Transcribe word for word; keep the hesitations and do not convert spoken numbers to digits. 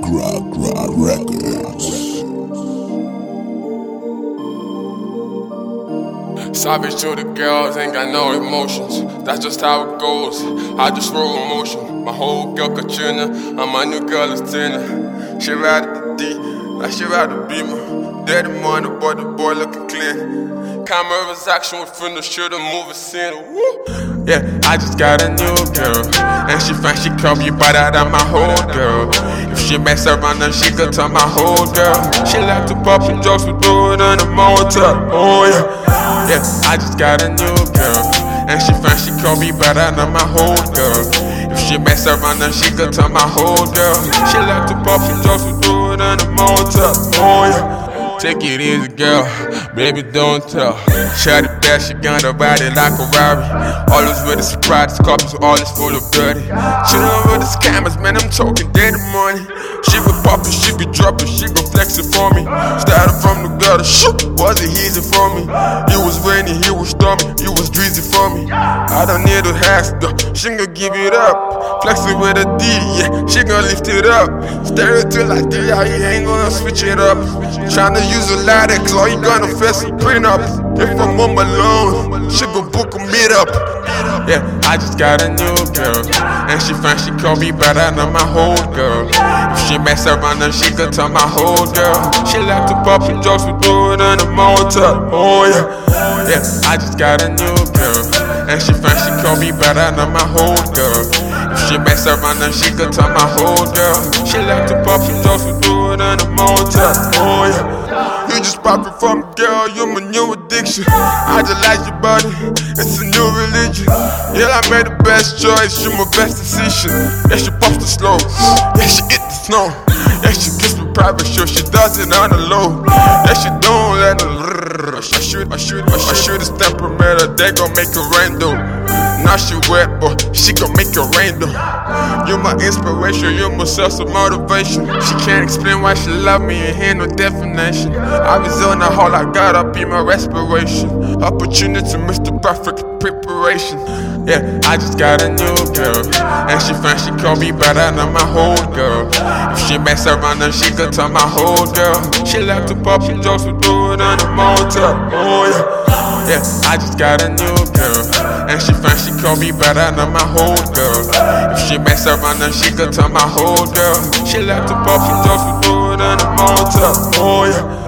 Crack Crack Records. Savage to the girls, ain't got no emotions. That's just how it goes. I just roll emotion. My whole girl Katrina, and my new girl is Tina. She ride the D, like she ride the Beamer. Daddy money, boy, the boy looking clean. Cameras action with from the shooter, movie scene. Woo! Yeah, I just got a new girl, and she finds she call me by that I'm my whole girl. If she mess around, then she could turn my whole girl. She like to pop some jokes, we do it in the motel. Oh yeah. Yeah, I just got a new girl, and she finds she call me better than my whole girl. If she mess around, then she could turn my whole girl. She like to pop some jokes, we do it in the motel. Oh yeah. Take it easy, girl, baby, don't tell. Shawty bad, she gonna ride it like a Rari. Always with a surprise, copies, all is full of dirty. She don't with the scammers, man, I'm talking dirty money. She be poppin', she be droppin', she go flexin' for me. Started from the gutter, shoot, was it easy for me? It was rainy, it was stormy, it was dreezy for me. I don't need a hash, though, she gon' give it up. Flexin' with a D, yeah, she gon' lift it up. Stare it till I D, yeah, you ain't gonna switch it up. Tryna use a lot of claw, you gonna fess a print up. If I'm on my loan, she gon' book a meet up. Yeah, I just got a new girl, and she finds she call me better than my whole girl. If she mess around, then she could turn my whole girl. She like to pop some jokes, we do it in the motel. Oh yeah, yeah, I just got a new girl, and she finds she call me better than my whole girl. If she mess around, then she could turn my whole girl. She like to pop some jokes, we do it in the motel. Oh yeah. You just poppin' from a girl, you're my new addiction. I just like your body, it's a new religion. Yeah, I made the best choice, you're my best decision. Yeah, she pops the slow, yeah, she hit the snow. Yeah, she gets me private show, she does it on the low. Yeah, she don't let her. I shoot, I shoot, I shoot a temperament, they gon' make it rain though. Now she wet, but she gon' make it rain though. You're my inspiration, you're my source of motivation. She can't explain why she love me, ain't hear no definition. I was on the hole, I got up in my respiration. Opportunity, Mister Perfect preparation. Yeah, I just got a new girl, and she finds she call me better than my whole girl. If she mess around, then she could turn my whole girl. She like to pop some jokes, we do it in the motel. Oh yeah. Yeah, I just got a new girl, and she finds she call me better than my whole girl. If she mess around, then she could turn my whole girl. She like to pop some jokes, we do it in the motel. Oh yeah.